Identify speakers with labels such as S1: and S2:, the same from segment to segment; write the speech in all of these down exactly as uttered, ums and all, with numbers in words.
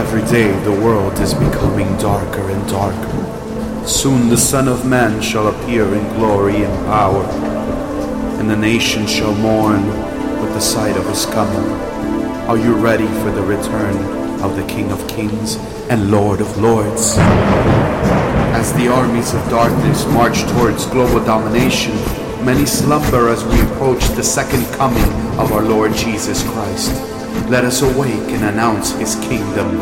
S1: Every day the world is becoming darker and darker. Soon the Son of Man shall appear in glory and power, and the nations shall mourn with the sight of his coming. Are you ready for the return of the King of Kings and Lord of Lords? As the armies of darkness march towards global domination, many slumber as we approach the second coming of our Lord Jesus Christ. Let us awake and announce his kingdom.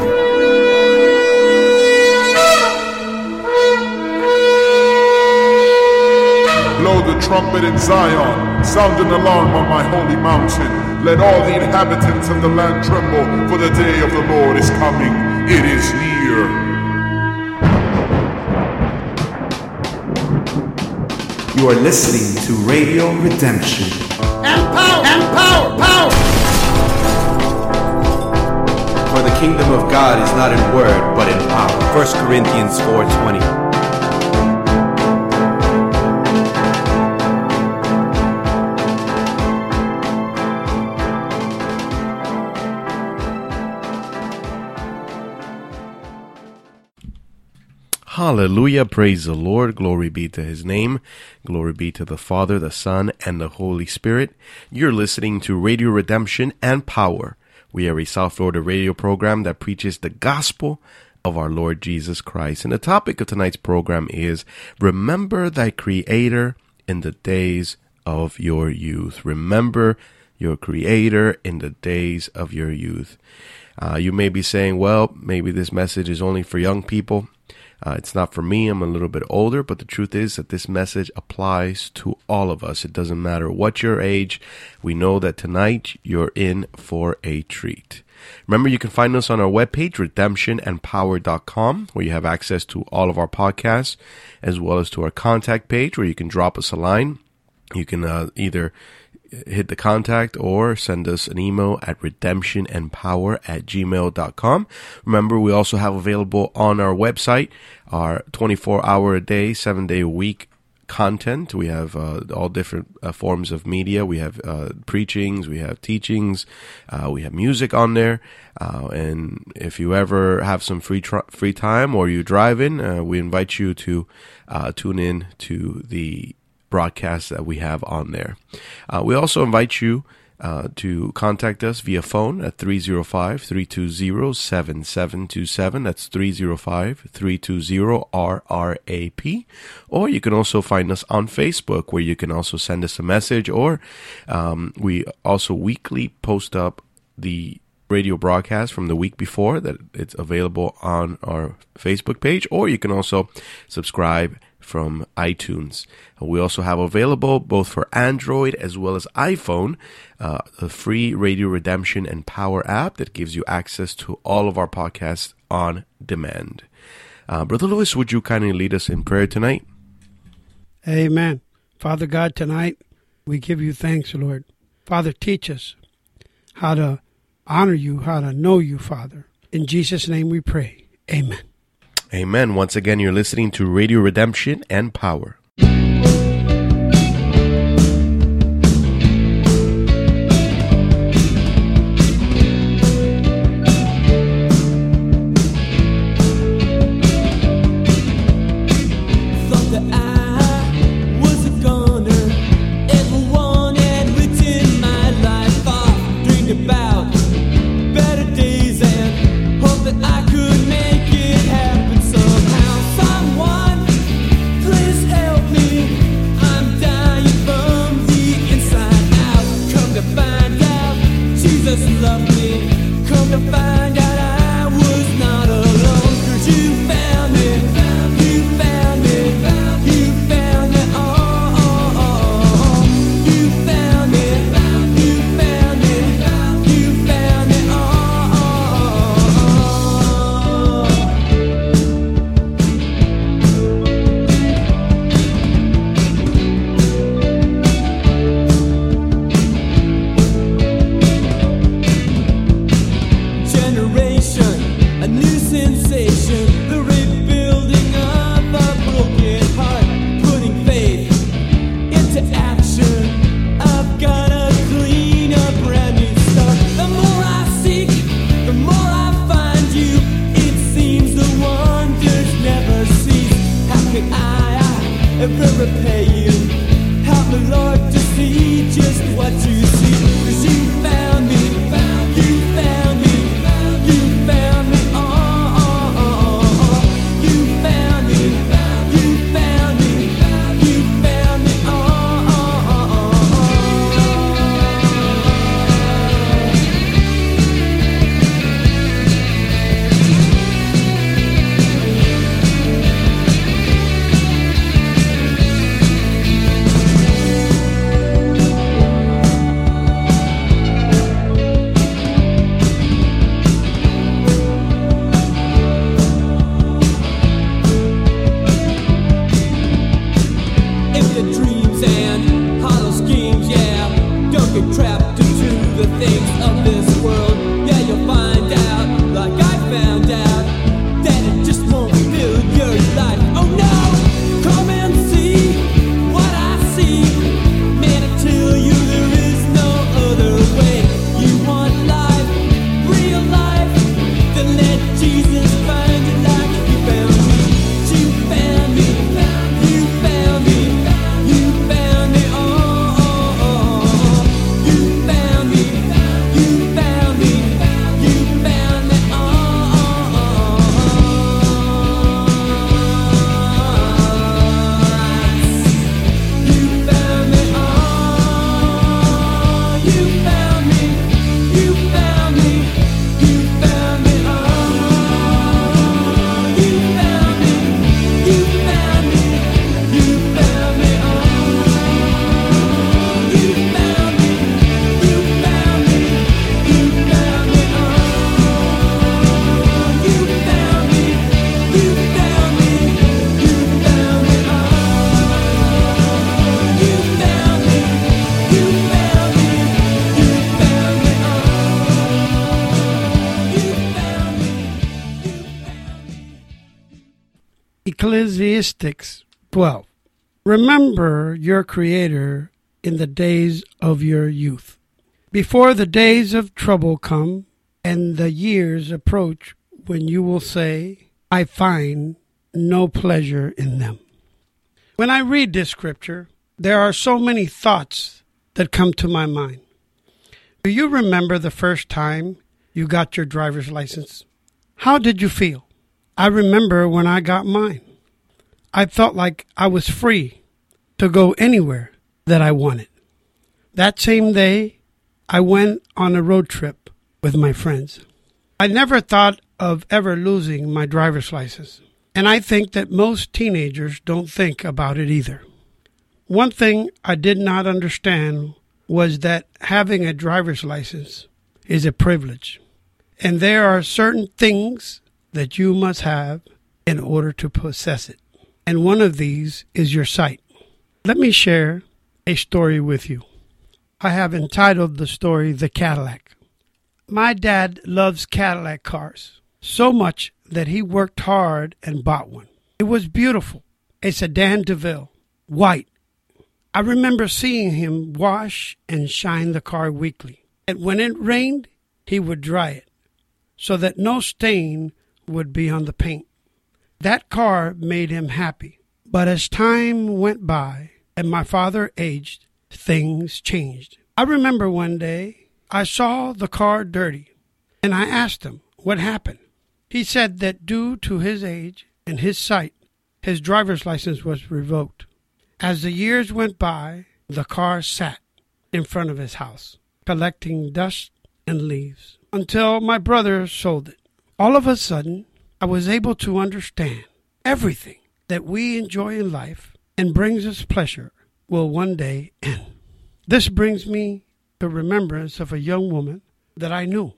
S2: Blow the trumpet in Zion, sound an alarm on my holy mountain. Let all the inhabitants of the land tremble, for the day of the Lord is coming. It is near.
S1: You are listening to Radio Redemption.
S3: And power! And power! Power!
S1: For the kingdom of God is not in word, but in power. First Corinthians four twenty.
S4: Hallelujah, praise the Lord, glory be to his name, glory be to the Father, the Son, and the Holy Spirit. You're listening to Radio Redemption and Power. We are a South Florida radio program that preaches the gospel of our Lord Jesus Christ. And the topic of tonight's program is Remember Thy Creator in the Days of Your Youth. Remember your Creator in the days of your youth. Uh, you may be saying, well, maybe this message is only for young people. Uh, it's not for me. I'm a little bit older, but the truth is that this message applies to all of us. It doesn't matter what your age. We know that tonight you're in for a treat. Remember, you can find us on our webpage, redemption and power dot com, where you have access to all of our podcasts, as well as to our contact page, where you can drop us a line. You can uh, either hit the contact or send us an email at redemption and power at gmail dot com. Remember, we also have available on our website our twenty-four hour a day, seven day a week content. We have uh, all different uh, forms of media. We have uh, preachings, we have teachings, uh, we have music on there. Uh, and if you ever have some free tr- free time or you drive in, uh, we invite you to uh, tune in to the broadcasts that we have on there. Uh, we also invite you uh, to contact us via phone at three oh five, three two zero, seven seven two seven. That's three oh five, three two zero, R R A P. Or you can also find us on Facebook, where you can also send us a message, or um, we also weekly post up the radio broadcast from the week before, that it's available on our Facebook page, or you can also subscribe from iTunes. We also have available, both for Android as well as iPhone, uh, a free Radio Redemption and Power app that gives you access to all of our podcasts on demand. Uh, Brother Lewis, would you kindly lead us in prayer tonight?
S3: Amen. Father God, tonight we give you thanks, Lord. Father, teach us how to honor you, how to know you, Father. In Jesus' name we pray. Amen.
S4: Amen. Once again, you're listening to Radio Redemption and Power.
S5: Generation
S3: Ecclesiastes twelve. Remember your Creator in the days of your youth, before the days of trouble come, and the years approach when you will say, I find no pleasure in them. When I read this scripture, there are so many thoughts that come to my mind. Do you remember the first time you got your driver's license? How did you feel? I remember when I got mine. I felt like I was free to go anywhere that I wanted. That same day, I went on a road trip with my friends. I never thought of ever losing my driver's license, and I think that most teenagers don't think about it either. One thing I did not understand was that having a driver's license is a privilege, and there are certain things that you must have in order to possess it. And one of these is your sight. Let me share a story with you. I have entitled the story, The Cadillac. My dad loves Cadillac cars so much that he worked hard and bought one. It was beautiful, a sedan DeVille, white. I remember seeing him wash and shine the car weekly. And when it rained, he would dry it so that no stain would be on the paint. That car made him happy. But as time went by and my father aged, things changed. I remember one day I saw the car dirty, and I asked him what happened. He said that due to his age and his sight, his driver's license was revoked. As the years went by, the car sat in front of his house, collecting dust and leaves, until my brother sold it. All of a sudden, I was able to understand everything that we enjoy in life and brings us pleasure will one day end. This brings me to remembrance of a young woman that I knew.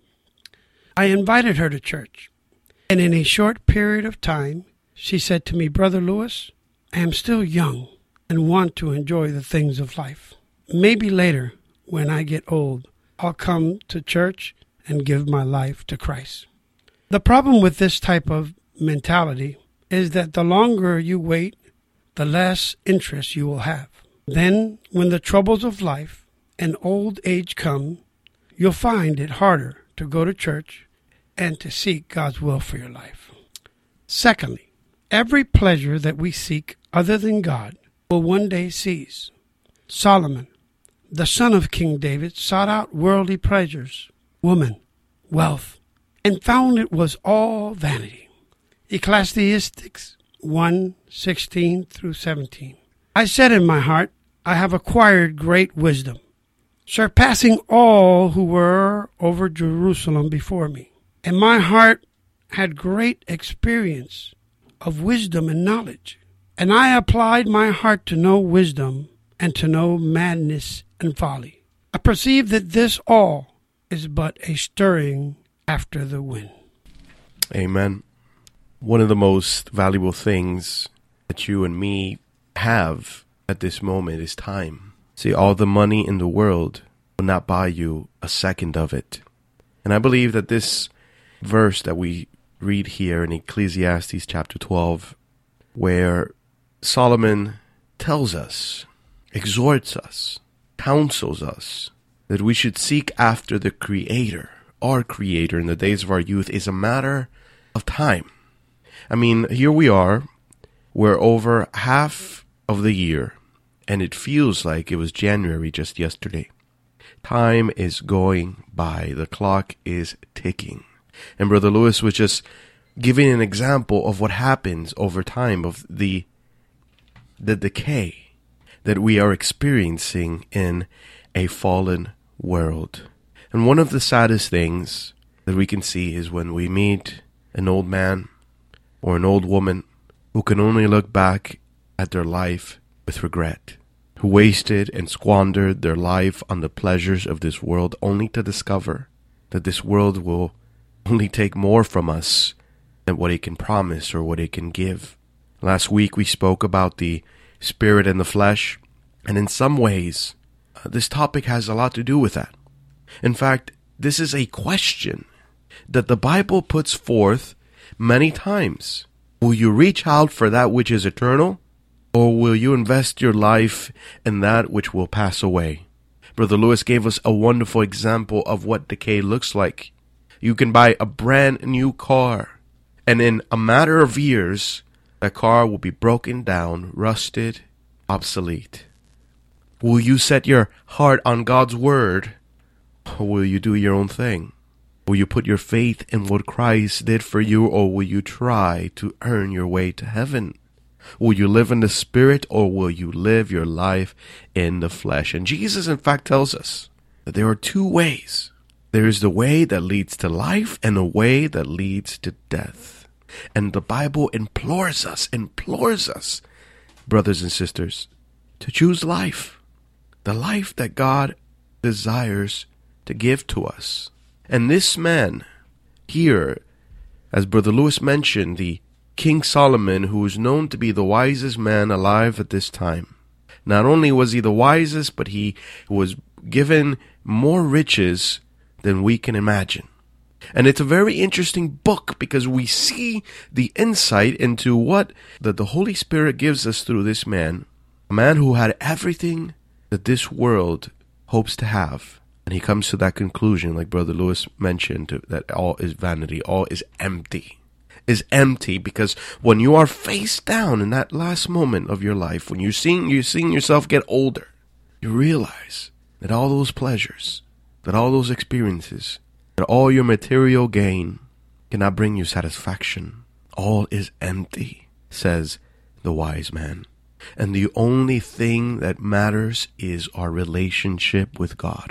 S3: I invited her to church, and in a short period of time, she said to me, Brother Lewis, I am still young and want to enjoy the things of life. Maybe later, when I get old, I'll come to church and give my life to Christ. The problem with this type of mentality is that the longer you wait, the less interest you will have. Then, when the troubles of life and old age come, you'll find it harder to go to church and to seek God's will for your life. Secondly, every pleasure that we seek other than God will one day cease. Solomon, the son of King David, sought out worldly pleasures, woman, wealth, and found it was all vanity. Ecclesiastes one, sixteen through seventeen. I said in my heart, I have acquired great wisdom, surpassing all who were over Jerusalem before me. And my heart had great experience of wisdom and knowledge. And I applied my heart to know wisdom and to know madness and folly. I perceive that this all is but a stirring after the wind.
S4: Amen. One of the most valuable things that you and me have at this moment is time. See, all the money in the world will not buy you a second of it. And I believe that this verse that we read here in Ecclesiastes chapter twelve, where Solomon tells us, exhorts us, counsels us, that we should seek after the Creator, our Creator in the days of our youth, is a matter of time. I mean, here we are, we're over half of the year, and it feels like it was January just yesterday. Time is going by. The clock is ticking. And Brother Lewis was just giving an example of what happens over time, of the the decay that we are experiencing in a fallen world. And one of the saddest things that we can see is when we meet an old man or an old woman who can only look back at their life with regret, who wasted and squandered their life on the pleasures of this world, only to discover that this world will only take more from us than what it can promise or what it can give. Last week we spoke about the spirit and the flesh, and in some ways, uh, this topic has a lot to do with that. In fact, this is a question that the Bible puts forth many times. Will you reach out for that which is eternal? Or will you invest your life in that which will pass away? Brother Lewis gave us a wonderful example of what decay looks like. You can buy a brand new car, and in a matter of years, that car will be broken down, rusted, obsolete. Will you set your heart on God's word, or will you do your own thing? Will you put your faith in what Christ did for you, or will you try to earn your way to heaven? Will you live in the Spirit, or will you live your life in the flesh? And Jesus, in fact, tells us that there are two ways. There is the way that leads to life and a way that leads to death. And the Bible implores us, implores us, brothers and sisters, to choose life. The life that God desires to give to us. And this man here, as Brother Lewis mentioned, the King Solomon, who is known to be the wisest man alive at this time. Not only was he the wisest, but he was given more riches than we can imagine. And it's a very interesting book because we see the insight into what that the Holy Spirit gives us through this man. A man who had everything that this world hopes to have. And he comes to that conclusion, like Brother Lewis mentioned, that all is vanity, all is empty. Is empty because when you are face down in that last moment of your life, when you're seeing, you're seeing yourself get older, you realize that all those pleasures, that all those experiences, that all your material gain cannot bring you satisfaction. All is empty, says the wise man. And the only thing that matters is our relationship with God.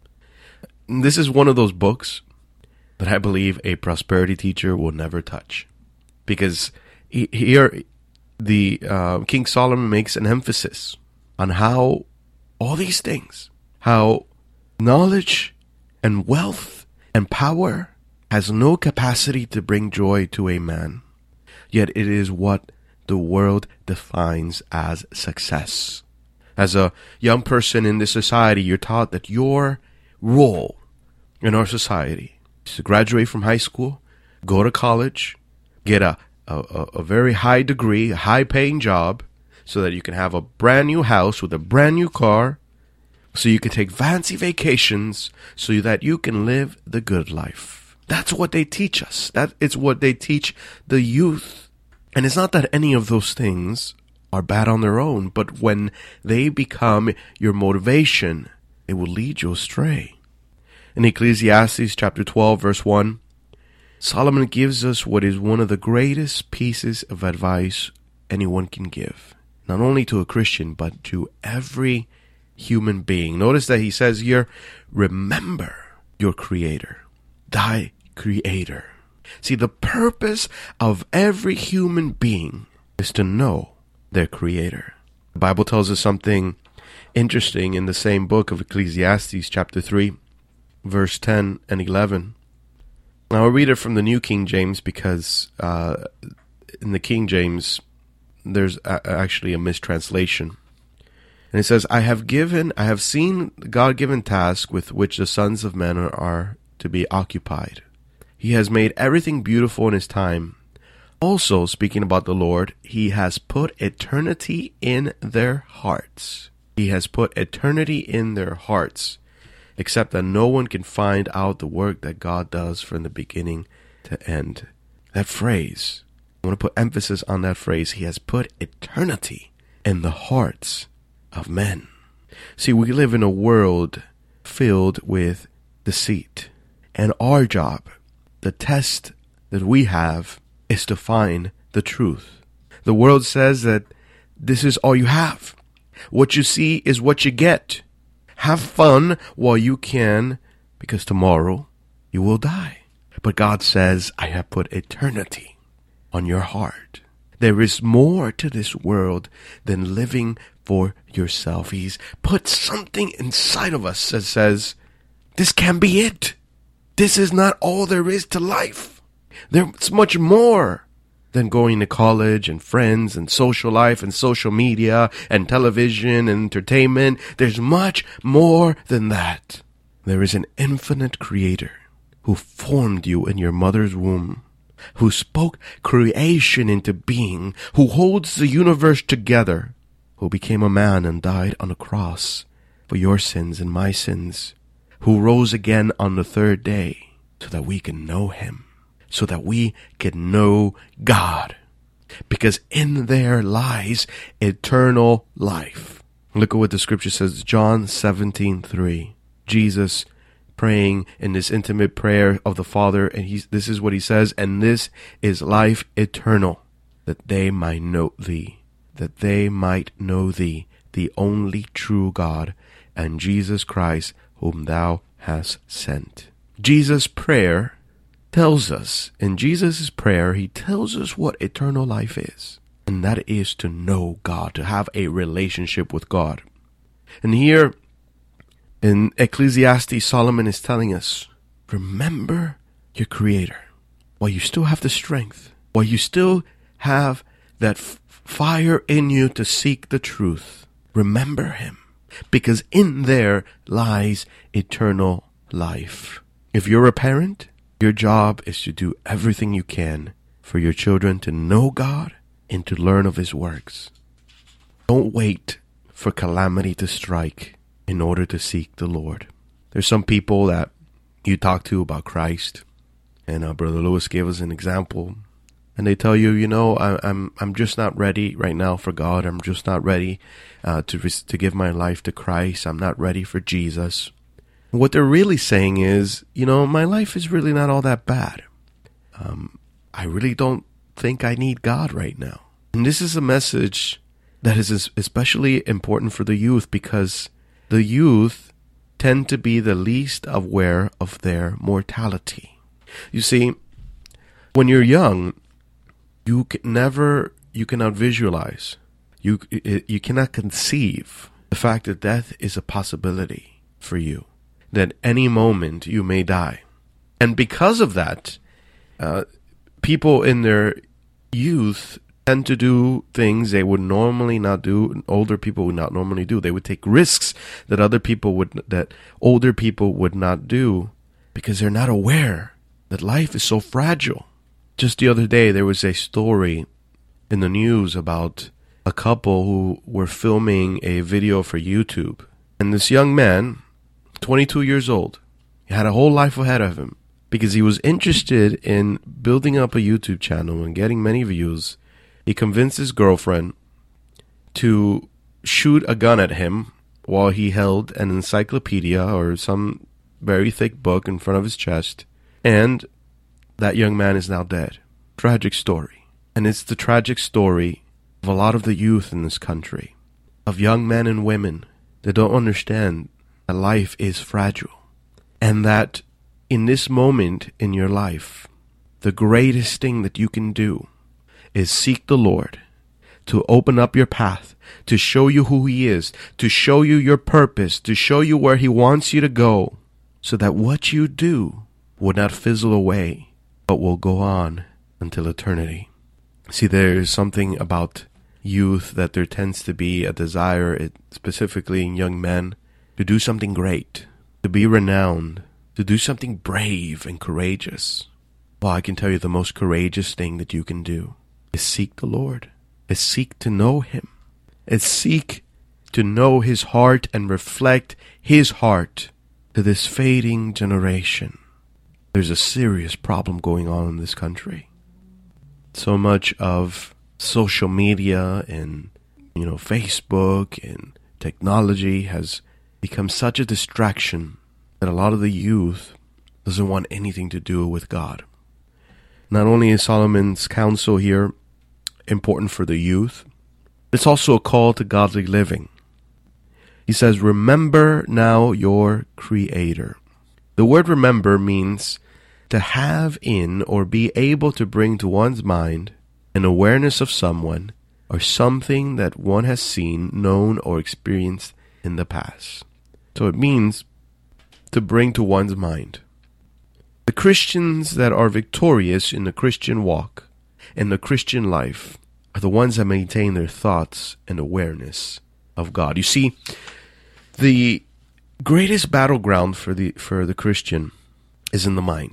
S4: This is one of those books that I believe a prosperity teacher will never touch. Because he, here, the uh, King Solomon makes an emphasis on how all these things, how knowledge and wealth and power has no capacity to bring joy to a man. Yet it is what the world defines as success. As a young person in this society, you're taught that your role in our society is to graduate from high school, go to college, get a, a, a very high degree, a high-paying job, so that you can have a brand new house with a brand new car, so you can take fancy vacations, so that you can live the good life. That's what they teach us. That is what they teach the youth. And it's not that any of those things are bad on their own, but when they become your motivation, it will lead you astray. In Ecclesiastes chapter twelve, verse one, Solomon gives us what is one of the greatest pieces of advice anyone can give, not only to a Christian, but to every human being. Notice that he says here, remember your Creator, thy Creator. See, the purpose of every human being is to know their Creator. The Bible tells us something interesting in the same book of Ecclesiastes chapter three, verse ten and eleven. Now I'll read it from the New King James because uh, in the King James there's a- actually a mistranslation. And it says, I have given, I have seen God-given task with which the sons of men are, are to be occupied. He has made everything beautiful in his time. Also, speaking about the Lord, he has put eternity in their hearts. He has put eternity in their hearts, except that no one can find out the work that God does from the beginning to end. That phrase, I want to put emphasis on that phrase. He has put eternity in the hearts of men. See, we live in a world filled with deceit. And our job, the test that we have, is to find the truth. The world says that this is all you have. What you see is what you get. Have fun while you can, because tomorrow you will die. But God says, I have put eternity on your heart. There is more to this world than living for yourself. He's put something inside of us that says, this can be it. This is not all there is to life. There's much more than going to college and friends and social life and social media and television and entertainment. There's much more than that. There is an infinite Creator who formed you in your mother's womb, who spoke creation into being, who holds the universe together, who became a man and died on a cross for your sins and my sins, who rose again on the third day so that we can know him, so that we can know God. Because in there lies eternal life. Look at what the scripture says, John seventeen three. Jesus praying in this intimate prayer of the Father, and he's, this is what he says, and this is life eternal, that they might know thee, that they might know thee, the only true God, and Jesus Christ, whom thou hast sent. Jesus' prayer tells us, in Jesus' prayer, he tells us what eternal life is, and that is to know God, to have a relationship with God. And here in Ecclesiastes, Solomon is telling us, remember your Creator. While you still have the strength, while you still have that f- fire in you to seek the truth, remember him, because in there lies eternal life. If you're a parent, your job is to do everything you can for your children to know God and to learn of his works. Don't wait for calamity to strike in order to seek the Lord. There's some people that you talk to about Christ, and uh, Brother Lewis gave us an example, and they tell you, you know, I, I'm I'm just not ready right now for God. I'm just not ready uh, to to give my life to Christ. I'm not ready for Jesus. What they're really saying is, you know, my life is really not all that bad. Um, I really don't think I need God right now. And this is a message that is especially important for the youth, because the youth tend to be the least aware of their mortality. You see, when you're young, you can never, you cannot visualize, you you cannot conceive the fact that death is a possibility for you, that any moment you may die. And because of that, uh, people in their youth tend to do things they would normally not do, older people would not normally do. They would take risks that other people would, that older people would not do, because they're not aware that life is so fragile. Just the other day, there was a story in the news about a couple who were filming a video for YouTube. And this young man, twenty-two years old, he had a whole life ahead of him, because he was interested in building up a YouTube channel and getting many views. He convinced his girlfriend to shoot a gun at him while he held an encyclopedia or some very thick book in front of his chest. And that young man is now dead. Tragic story. And it's the tragic story of a lot of the youth in this country, of young men and women that don't understand that life is fragile, and that in this moment in your life, the greatest thing that you can do is seek the Lord, to open up your path, to show you who he is, to show you your purpose, to show you where he wants you to go, so that what you do will not fizzle away, but will go on until eternity. See, there is something about youth that there tends to be a desire, it, specifically in young men, to do something great, to be renowned, to do something brave and courageous. Well, I can tell you the most courageous thing that you can do is seek the Lord, is seek to know him, is seek to know his heart and reflect his heart to this fading generation. There's a serious problem going on in this country. So much of social media and, you know, Facebook and technology has become such a distraction that a lot of the youth doesn't want anything to do with God. Not only is Solomon's counsel here important for the youth, it's also a call to godly living. He says, remember now your Creator. The word remember means to have in or be able to bring to one's mind an awareness of someone or something that one has seen, known, or experienced in the past. So it means to bring to one's mind. The Christians that are victorious in the Christian walk, in the Christian life, are the ones that maintain their thoughts and awareness of God. You see, the greatest battleground for the for the Christian is in the mind.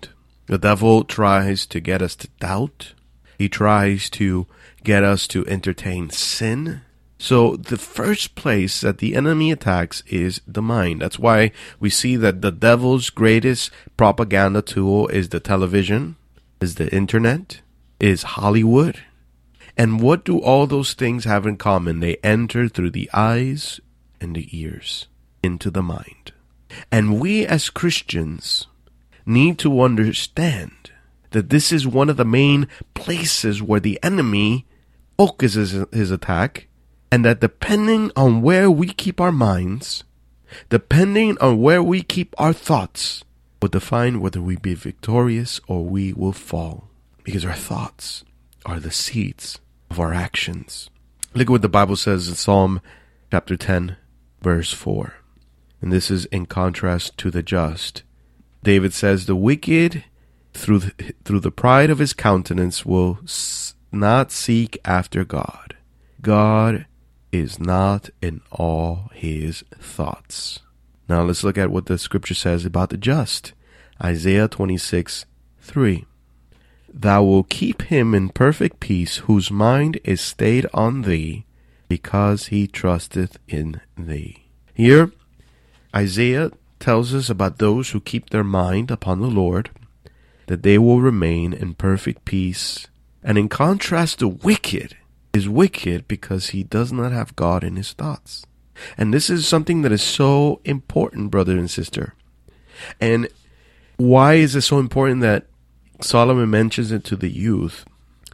S4: The devil tries to get us to doubt. He tries to get us to entertain sin. So the first place that the enemy attacks is the mind. That's why we see that the devil's greatest propaganda tool is the television, is the internet, is Hollywood. And what do all those things have in common? They enter through the eyes and the ears into the mind. And we as Christians need to understand that this is one of the main places where the enemy focuses his attack, and that depending on where we keep our minds, depending on where we keep our thoughts, will define whether we be victorious or we will fall. Because our thoughts are the seeds of our actions. Look at what the Bible says in Psalm chapter ten, verse four. And this is in contrast to the just. David says, the wicked, through the, through the pride of his countenance, will s- not seek after God. God is not in all his thoughts. Now let's look at what the scripture says about the just. Isaiah twenty-six, three. Thou wilt keep him in perfect peace, whose mind is stayed on thee, because he trusteth in thee. Here, Isaiah tells us about those who keep their mind upon the Lord, that they will remain in perfect peace. And in contrast, the wicked is wicked because he does not have God in his thoughts. And this is something that is so important, brother and sister. And why is it so important that Solomon mentions it to the youth?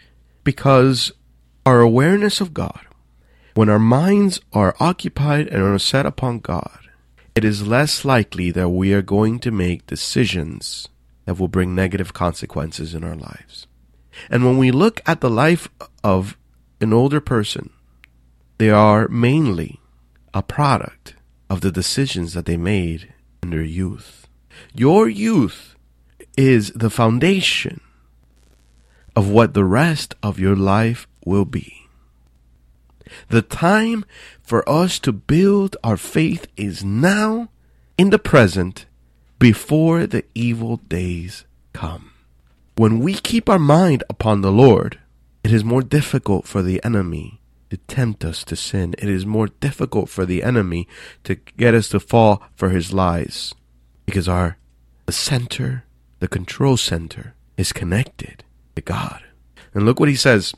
S4: Because our awareness of God, when our minds are occupied and are set upon God, it is less likely that we are going to make decisions that will bring negative consequences in our lives. And when we look at the life of an older person, they are mainly a product of the decisions that they made in their youth. Your youth is the foundation of what the rest of your life will be. The time for us to build our faith is now, in the present, before the evil days come. When we keep our mind upon the Lord, it is more difficult for the enemy to tempt us to sin. It is more difficult for the enemy to get us to fall for his lies. Because our the center, the control center, is connected to God. And look what he says.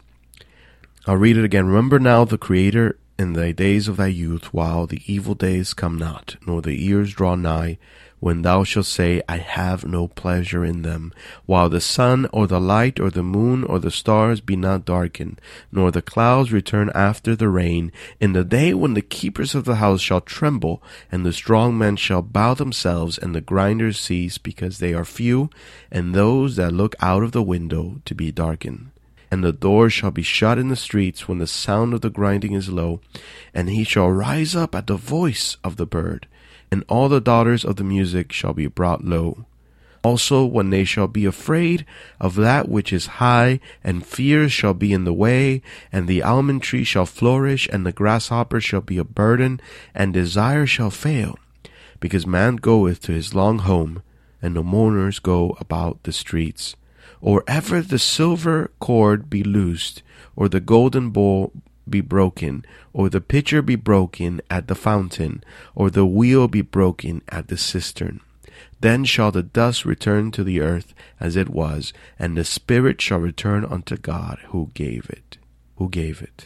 S4: I'll read it again. Remember now the Creator in the days of thy youth, while the evil days come not, nor the years draw nigh, when thou shalt say, I have no pleasure in them, while the sun or the light or the moon or the stars be not darkened, nor the clouds return after the rain, in the day when the keepers of the house shall tremble, and the strong men shall bow themselves, and the grinders cease, because they are few, and those that look out of the window to be darkened. And the doors shall be shut in the streets when the sound of the grinding is low, and he shall rise up at the voice of the bird, and all the daughters of the music shall be brought low. Also when they shall be afraid of that which is high, and fears shall be in the way, and the almond tree shall flourish, and the grasshopper shall be a burden, and desire shall fail, because man goeth to his long home, and the mourners go about the streets. Or ever the silver cord be loosed, or the golden bowl be broken, or the pitcher be broken at the fountain, or the wheel be broken at the cistern. Then shall the dust return to the earth as it was, and the spirit shall return unto God who gave it. Who gave it.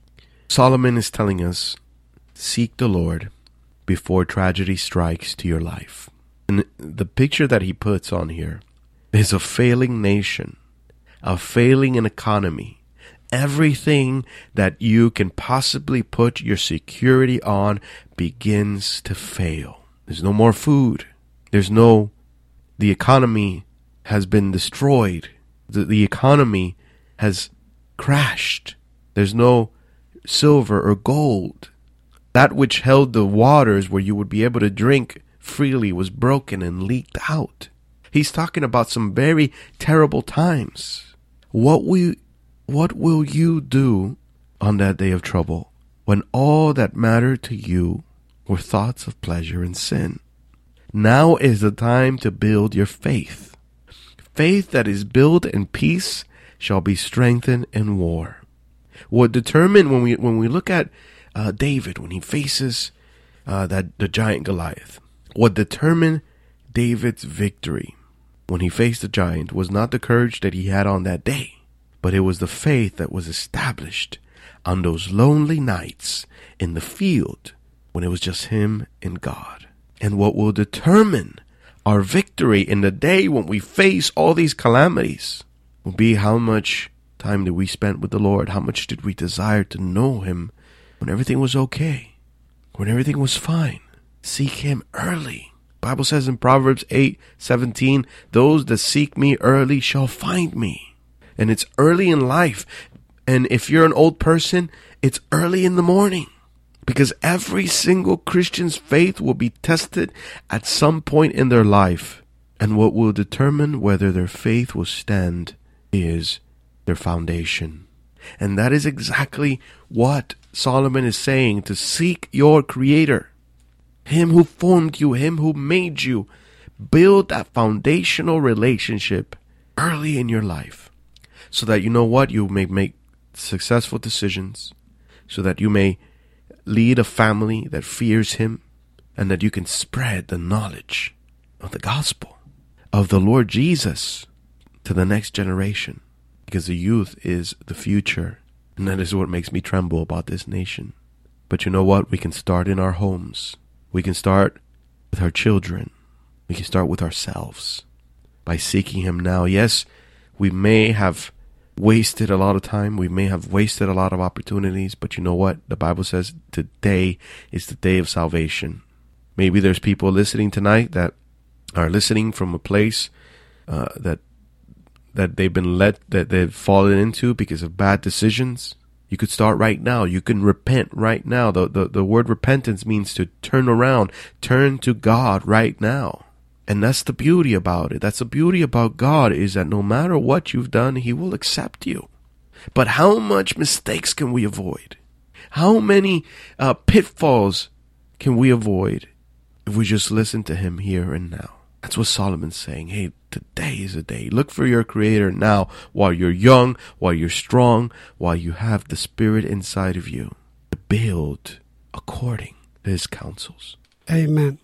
S4: Solomon is telling us, seek the Lord before tragedy strikes to your life. And the picture that he puts on here is a failing nation, a failing economy. Everything that you can possibly put your security on begins to fail. There's no more food. There's no, the economy has been destroyed. The, the economy has crashed. There's no silver or gold. That which held the waters where you would be able to drink freely was broken and leaked out. He's talking about some very terrible times. What we, what will you do on that day of trouble when all that mattered to you were thoughts of pleasure and sin? Now is the time to build your faith. Faith that is built in peace shall be strengthened in war. What determined when we when we look at uh, David when he faces uh, that the giant Goliath, what determined David's victory when he faced the giant was not the courage that he had on that day, but it was the faith that was established on those lonely nights in the field when it was just him and God. And what will determine our victory in the day when we face all these calamities will be how much time did we spend with the Lord? How much did we desire to know him when everything was okay, when everything was fine? Seek him early. The Bible says in Proverbs eight seventeen, those that seek me early shall find me. And it's early in life. And if you're an old person, it's early in the morning. Because every single Christian's faith will be tested at some point in their life. And what will determine whether their faith will stand is their foundation. And that is exactly what Solomon is saying, to seek your Creator. Him who formed you, him who made you. Build that foundational relationship early in your life. So that you know what? You may make successful decisions. So that you may lead a family that fears him. And that you can spread the knowledge of the gospel of the Lord Jesus to the next generation. Because the youth is the future. And that is what makes me tremble about this nation. But you know what? We can start in our homes. We can start with our children. We can start with ourselves by seeking him now. Yes, we may have wasted a lot of time. We may have wasted a lot of opportunities. But you know what? The Bible says today is the day of salvation. Maybe there's people listening tonight that are listening from a place uh, that that they've been let, that they've fallen into because of bad decisions. You could start right now. You can repent right now. The, the, the word repentance means to turn around, turn to God right now. And that's the beauty about it. That's the beauty about God, is that no matter what you've done, he will accept you. But how much mistakes can we avoid? How many uh, pitfalls can we avoid if we just listen to him here and now? That's what Solomon's saying. Hey, today is a day. Look for your Creator now, while you're young, while you're strong, while you have the Spirit inside of you, to build according to his counsels.
S3: Amen.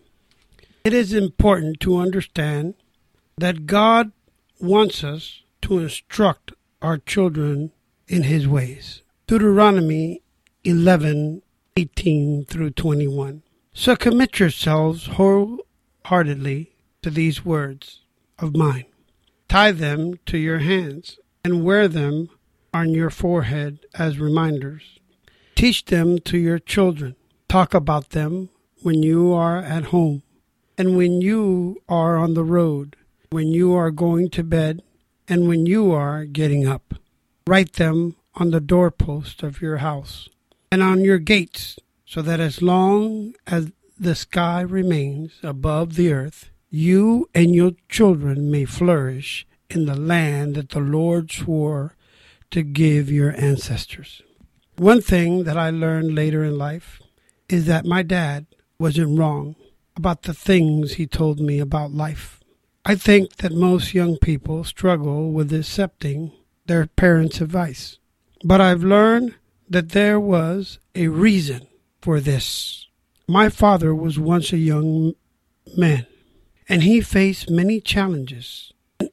S3: It is important to understand that God wants us to instruct our children in his ways. Deuteronomy eleven eighteen through twenty-one. So commit yourselves wholeheartedly to these words of mine. Tie them to your hands and wear them on your forehead as reminders. Teach them to your children. Talk about them when you are at home and when you are on the road, when you are going to bed and when you are getting up. Write them on the doorpost of your house and on your gates, so that as long as the sky remains above the earth, you and your children may flourish in the land that the Lord swore to give your ancestors. One thing that I learned later in life is that my dad wasn't wrong about the things he told me about life. I think that most young people struggle with accepting their parents' advice. But I've learned that there was a reason for this. My father was once a young man, and he faced many challenges.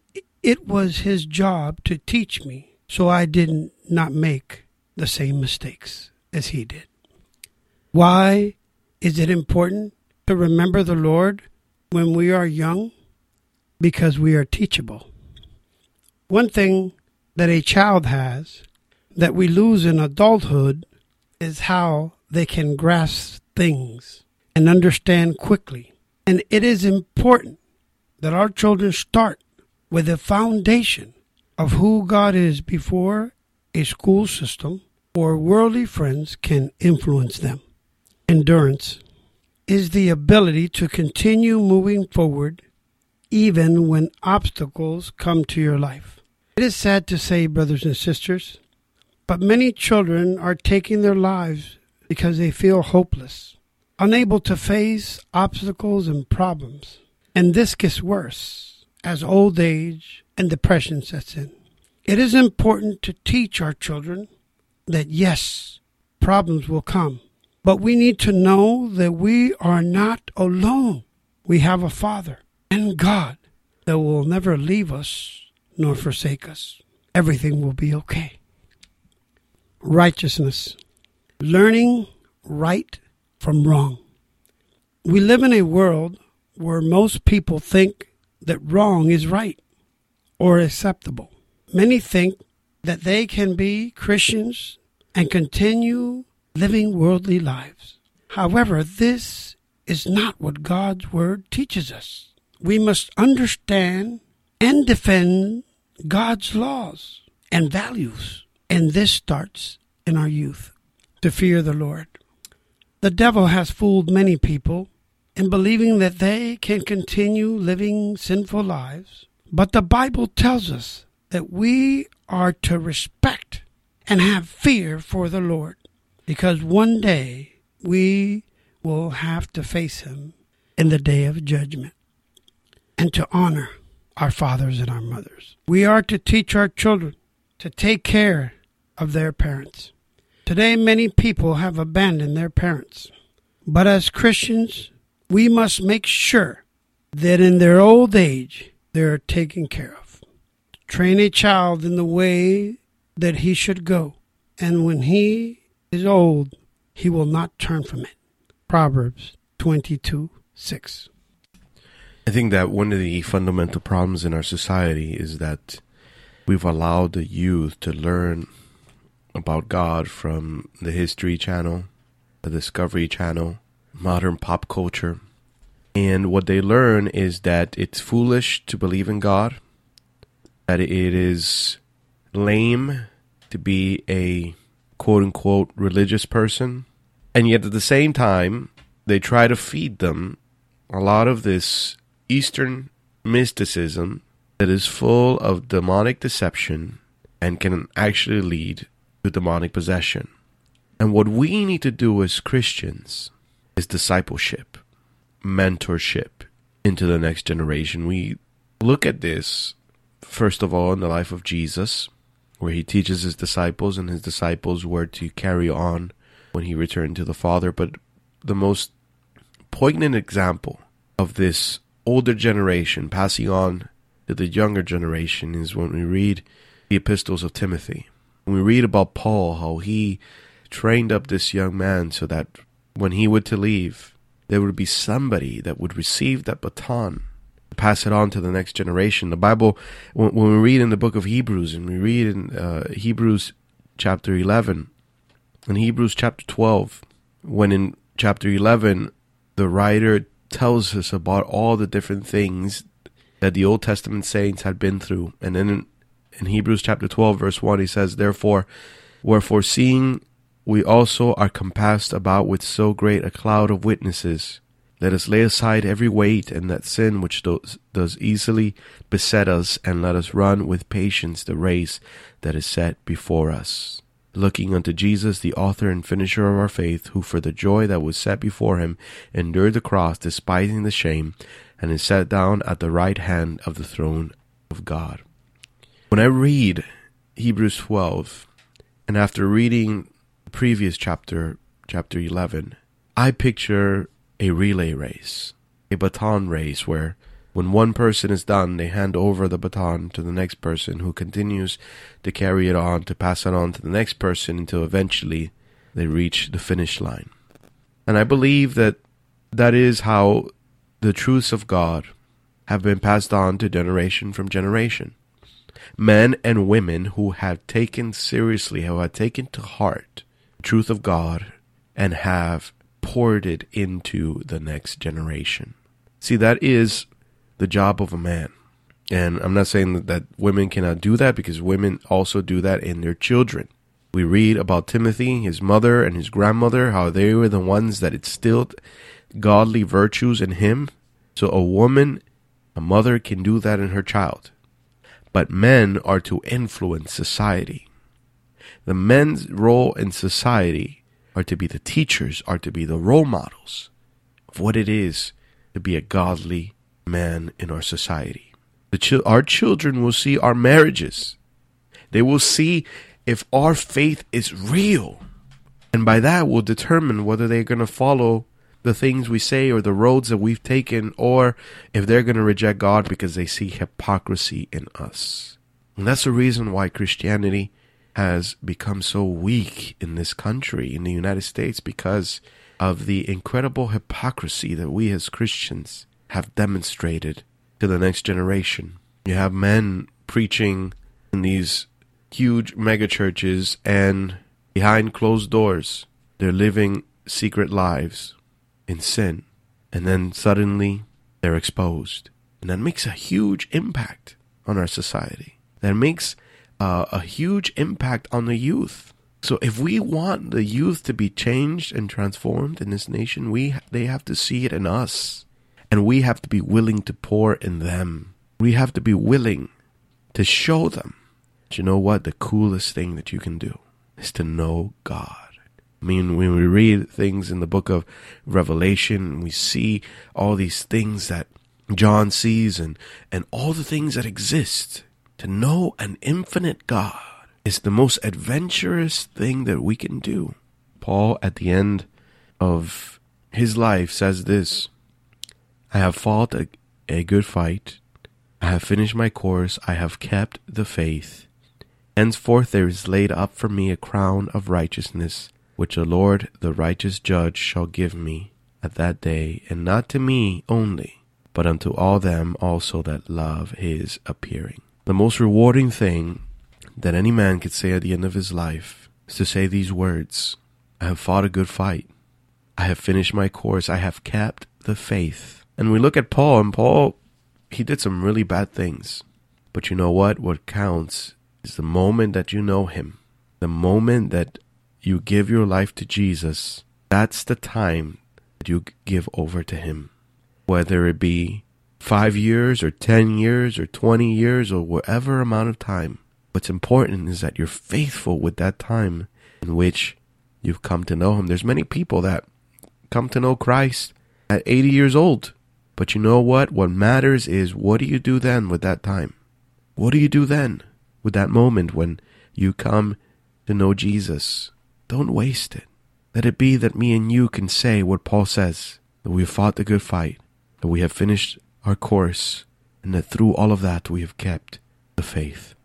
S3: It was his job to teach me so I did not make the same mistakes as he did. Why is it important to remember the Lord when we are young? Because we are teachable. One thing that a child has that we lose in adulthood is how they can grasp things and understand quickly. And it is important that our children start with a foundation of who God is before a school system or worldly friends can influence them. Endurance is the ability to continue moving forward even when obstacles come to your life. It is sad to say, brothers and sisters, but many children are taking their lives because they feel hopeless, unable to face obstacles and problems. And this gets worse as old age and depression sets in. It is important to teach our children that yes, problems will come, but we need to know that we are not alone. We have a Father and God that will never leave us nor forsake us. Everything will be okay. Righteousness. Learning right from wrong. We live in a world where most people think that wrong is right or acceptable. Many think that they can be Christians and continue living worldly lives. However, this is not what God's Word teaches us. We must understand and defend God's laws and values, and this starts in our youth, to fear the Lord. The devil has fooled many people in believing that they can continue living sinful lives, but the Bible tells us that we are to respect and have fear for the Lord, because one day we will have to face Him in the day of judgment, and to honor our fathers and our mothers. We are to teach our children to take care of their parents. Today, many people have abandoned their parents, but as Christians, we must make sure that in their old age, they are taken care of. Train a child in the way that he should go, and when he is old, he will not turn from it. Proverbs twenty-two six.
S4: I think that one of the fundamental problems in our society is that we've allowed the youth to learn about God from the History Channel, the Discovery Channel, modern pop culture. And what they learn is that it's foolish to believe in God, that it is lame to be a quote-unquote religious person. And yet at the same time, they try to feed them a lot of this Eastern mysticism that is full of demonic deception and can actually lead to demonic possession. And what we need to do as Christians is discipleship, mentorship into the next generation. We look at this, first of all, in the life of Jesus, where he teaches his disciples, and his disciples were to carry on when he returned to the Father. But the most poignant example of this older generation passing on to the younger generation is when we read the epistles of Timothy. When we read about Paul, how he trained up this young man so that when he were to leave, there would be somebody that would receive that baton, pass it on to the next generation. The Bible, when, when we read in the book of Hebrews, and we read in uh, Hebrews chapter eleven, in Hebrews chapter twelve, when in chapter eleven, the writer tells us about all the different things that the Old Testament saints had been through. And then in, in Hebrews chapter twelve, verse one, he says, "Therefore, wherefore seeing we also are compassed about with so great a cloud of witnesses, let us lay aside every weight and that sin which does, does easily beset us, and let us run with patience the race that is set before us, looking unto Jesus, the author and finisher of our faith, who for the joy that was set before him endured the cross, despising the shame, and is set down at the right hand of the throne of God." When I read Hebrews twelve, and after reading the previous chapter, chapter eleven, I picture a relay race, a baton race, where when one person is done, they hand over the baton to the next person, who continues to carry it on, to pass it on to the next person, until eventually they reach the finish line. And I believe that that is how the truths of God have been passed on to generation from generation. Men and women who have taken seriously, who have taken to heart the truth of God, and have poured it into the next generation. See, that is the job of a man. And I'm not saying that, that women cannot do that, because women also do that in their children. We read about Timothy, his mother and his grandmother, how they were the ones that instilled godly virtues in him. So a woman, a mother, can do that in her child. But men are to influence society. The men's role in society are to be the teachers, are to be the role models of what it is to be a godly man in our society. The ch- our children will see our marriages. They will see if our faith is real. And by that will determine whether they're going to follow the things we say or the roads that we've taken, or if they're going to reject God because they see hypocrisy in us. And that's the reason why Christianity has become so weak in this country, in the United States, because of the incredible hypocrisy that we as Christians have demonstrated to the next generation. You have men preaching in these huge megachurches, and behind closed doors, they're living secret lives in sin. And then suddenly, they're exposed. And that makes a huge impact on our society. That makes uh, a huge impact on the youth. So if we want the youth to be changed and transformed in this nation, we they have to see it in us. And we have to be willing to pour in them. We have to be willing to show them. But you know what? The coolest thing that you can do is to know God. I mean, when we read things in the book of Revelation, we see all these things that John sees and, and all the things that exist. To know an infinite God is the most adventurous thing that we can do. Paul, at the end of his life, says this: I have fought a, a good fight. I have finished my course. I have kept the faith. Henceforth there is laid up for me a crown of righteousness, which the Lord, the righteous judge, shall give me at that day, and not to me only, but unto all them also that love his appearing. The most rewarding thing that any man could say at the end of his life is to say these words: I have fought a good fight. I have finished my course. I have kept the faith. And we look at Paul, and Paul, he did some really bad things. But you know what? What counts is the moment that you know him. The moment that you give your life to Jesus, that's the time that you give over to him. Whether it be five years or ten years or twenty years or whatever amount of time. What's important is that you're faithful with that time in which you've come to know him. There's many people that come to know Christ at eighty years old. But you know what? What matters is, what do you do then with that time? What do you do then with that moment when you come to know Jesus? Don't waste it. Let it be that me and you can say what Paul says, that we have fought the good fight, that we have finished our course, and that through all of that we have kept the faith.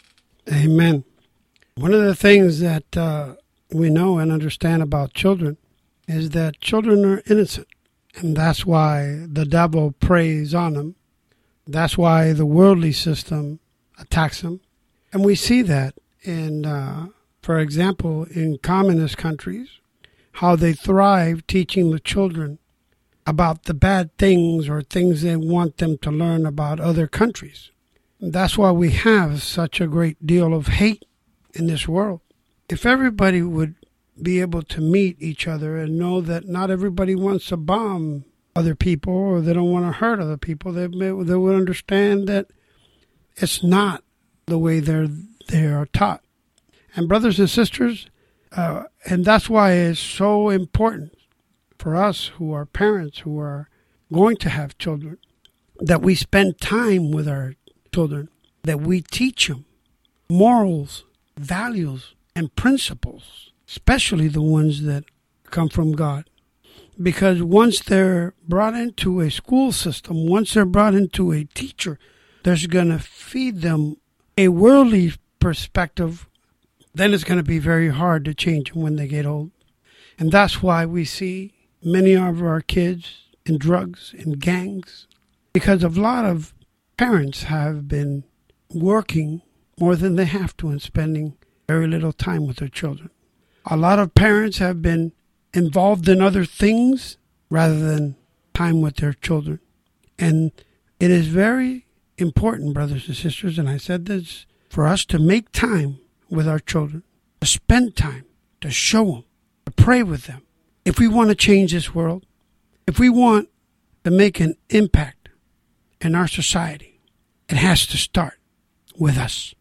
S3: Amen. One of the things that uh, we know and understand about children is that children are innocent. And that's why the devil preys on them. That's why the worldly system attacks them. And we see that in, uh, for example, in communist countries, how they thrive teaching the children about the bad things or things they want them to learn about other countries. That's why we have such a great deal of hate in this world. If everybody would be able to meet each other and know that not everybody wants to bomb other people or they don't want to hurt other people, they, they would understand that it's not the way they're, they are taught. And brothers and sisters, uh, and that's why it's so important for us who are parents, who are going to have children, that we spend time with our children, that we teach them morals, values, and principles, especially the ones that come from God. Because once they're brought into a school system, once they're brought into a teacher, there's going to feed them a worldly perspective, then it's going to be very hard to change them when they get old. And that's why we see many of our kids in drugs, in gangs, because a lot of parents have been working more than they have to and spending very little time with their children. A lot of parents have been involved in other things rather than time with their children. And it is very important, brothers and sisters, and I said this, for us to make time with our children, to spend time, to show them, to pray with them. If we want to change this world, if we want to make an impact in our society, it has to start with us.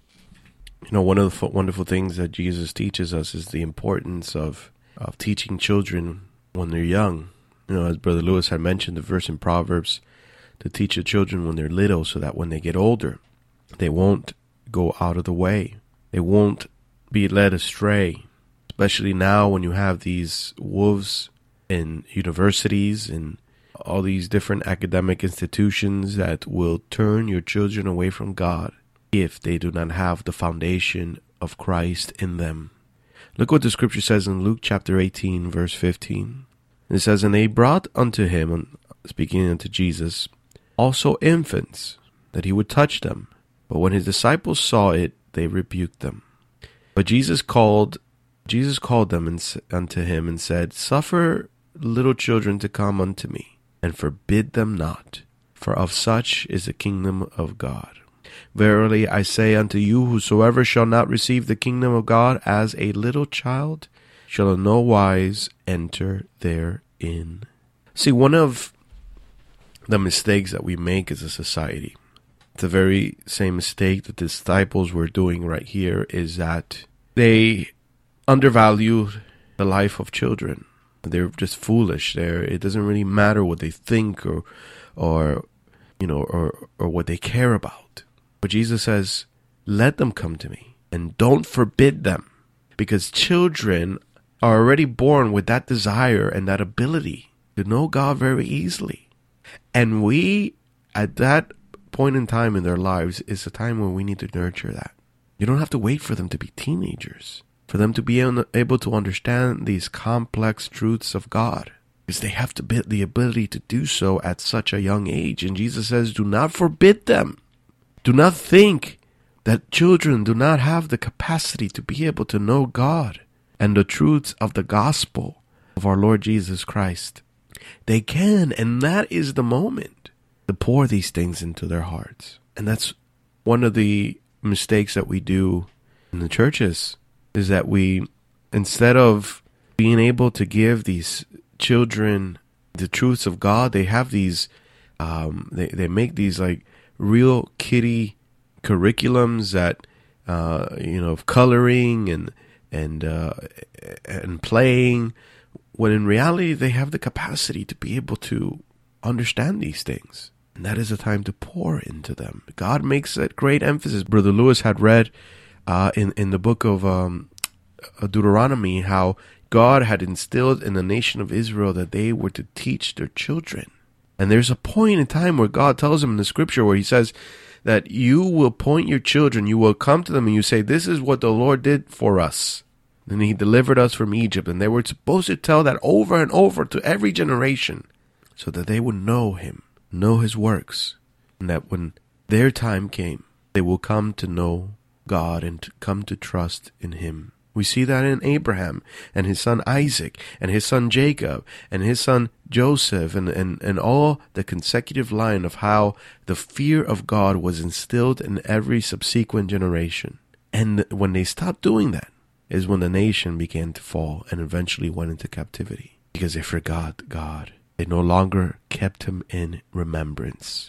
S4: You know, one of the wonderful things that Jesus teaches us is the importance of, of teaching children when they're young. You know, as Brother Lewis had mentioned, the verse in Proverbs to teach the children when they're little so that when they get older, they won't go out of the way. They won't be led astray, especially now when you have these wolves in universities and all these different academic institutions that will turn your children away from God if they do not have the foundation of Christ in them. Look what the scripture says in Luke chapter eighteen, verse fifteen. It says, "And they brought unto him," speaking unto Jesus, "also infants, that he would touch them. But when his disciples saw it, they rebuked them. But Jesus called Jesus called them and, unto him and said, Suffer little children to come unto me, and forbid them not, for of such is the kingdom of God. Verily I say unto you, whosoever shall not receive the kingdom of God as a little child shall in no wise enter therein." See, one of the mistakes that we make as a society, the very same mistake that the disciples were doing right here, is that they undervalue the life of children. They're just foolish. They're, it doesn't really matter what they think or, or you know, or or what they care about. But Jesus says, "Let them come to me, and don't forbid them," because children are already born with that desire and that ability to know God very easily. And we, at that point in time in their lives, is a time when we need to nurture that. You don't have to wait for them to be teenagers, for them to be able to understand these complex truths of God, because they have to be the ability to do so at such a young age. And Jesus says, do not forbid them. Do not think that children do not have the capacity to be able to know God and the truths of the gospel of our Lord Jesus Christ. They can, and that is the moment to pour these things into their hearts. And that's one of the mistakes that we do in the churches, is that we, instead of being able to give these children the truths of God, they have these, um, they, they make these like real kiddie curriculums that, uh, you know, of coloring and, and, uh, and playing, when in reality they have the capacity to be able to understand these things. And that is a time to pour into them. God makes that great emphasis. Brother Lewis had read uh, in, in the book of um, Deuteronomy how God had instilled in the nation of Israel that they were to teach their children. And there's a point in time where God tells them in the scripture where he says that you will point your children, you will come to them and you say, this is what the Lord did for us. And he delivered us from Egypt. And they were supposed to tell that over and over to every generation so that they would know him, know his works, and that when their time came, they will come to know God and to come to trust in him. We see that in Abraham and his son Isaac and his son Jacob and his son Joseph and, and, and all the consecutive line of how the fear of God was instilled in every subsequent generation. And when they stopped doing that is when the nation began to fall and eventually went into captivity, because they forgot God. They no longer kept him in remembrance.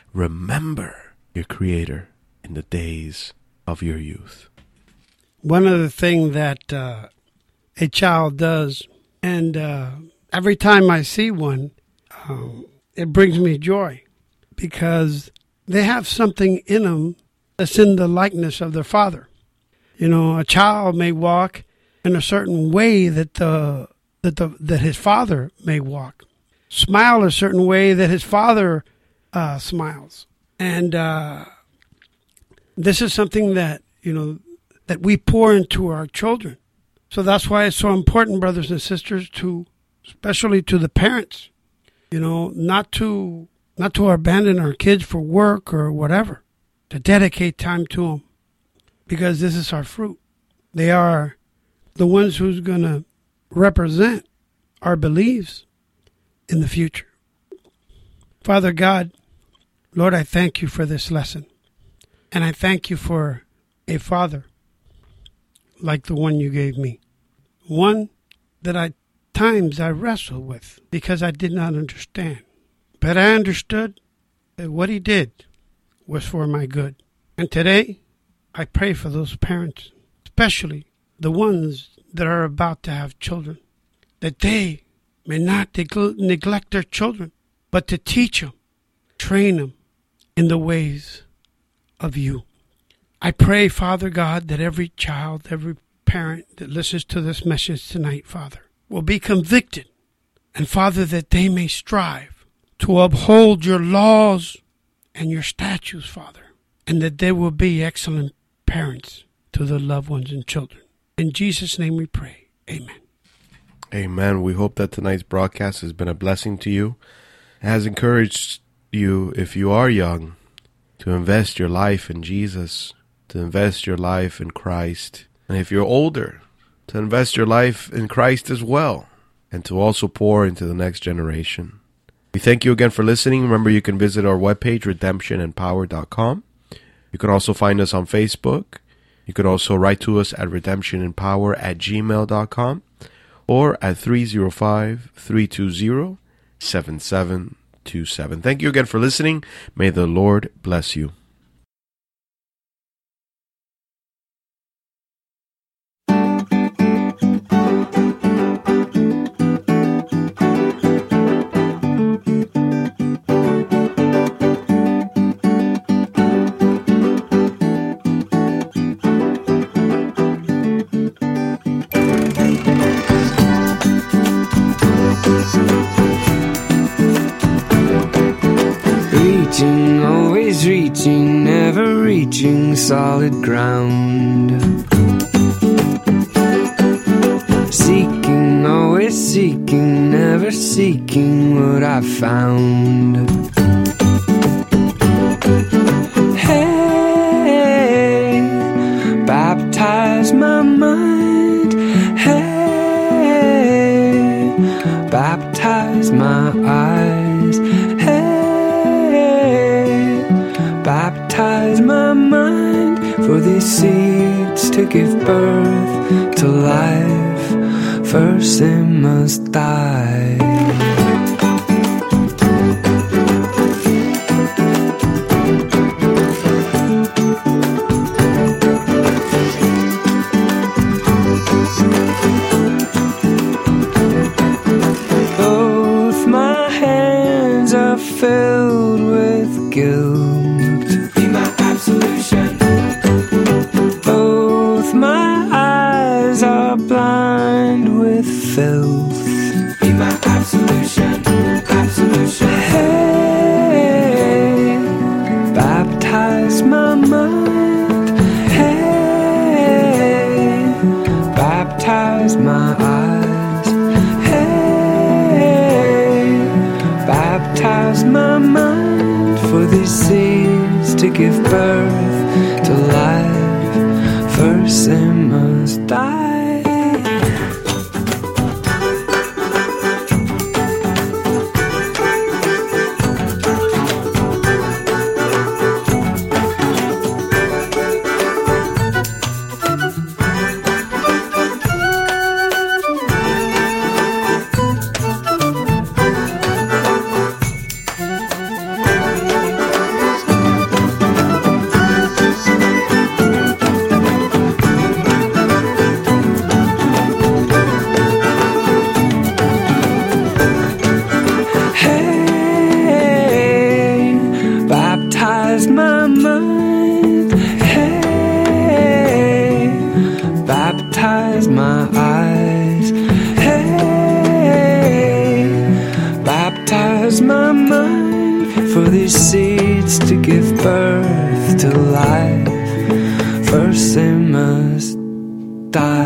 S4: Remember your Creator in the days of your youth.
S3: One of the things that uh, a child does, and uh, every time I see one, um, it brings me joy, because they have something in them that's in the likeness of their father. You know, a child may walk in a certain way that the that the that his father may walk, smile a certain way that his father uh, smiles, and uh, this is something that you know that we pour into our children. So that's why it's so important, brothers and sisters, to especially to the parents, you know, not to not to abandon our kids for work or whatever, to dedicate time to them. Because this is our fruit. They are the ones who's going to represent our beliefs in the future. Father God, Lord, I thank you for this lesson. And I thank you for a father like the one you gave me. One that at times I wrestled with because I did not understand. But I understood that what he did was for my good. And today, I pray for those parents, especially the ones that are about to have children, that they may not neglect their children, but to teach them Train them in the ways of you. I pray, Father God, that every child, every parent that listens to this message tonight, Father, will be convicted. And Father, that they may strive to uphold your laws and your statutes, Father, and that they will be excellent parents to their loved ones and children. In Jesus' name we pray. Amen.
S4: Amen. We hope that tonight's broadcast has been a blessing to you. It has encouraged you, if you are young, to invest your life in Jesus, to invest your life in Christ. And if you're older, to invest your life in Christ as well, and to also pour into the next generation. We thank you again for listening. Remember, you can visit our webpage, redemption and power dot com. You can also find us on Facebook. You can also write to us at redemptionandpower at gmail dot com or at three oh five, three two zero, seven seven two seven. Thank you again for listening. May the Lord bless you.
S5: Reaching, always reaching, never reaching solid ground. Seeking, always seeking, never seeking what I found. Hey, baptize my mind. Hey, baptize my eyes. Hey, baptize my mind for these seeds to give birth to life. First they must die. Both my hands are filled with guilt. Be my absolution. Both my eyes are blind with filth. Be my absolution. Absolution. Hey, baptize my mind. Hey, baptize my eyes. Hey, baptize my mind for these seeds to give birth to life. First they must die. Hey, baptize my mind. Hey, baptize my eyes. Hey, baptize my mind for these seeds to give birth to life. First they must die.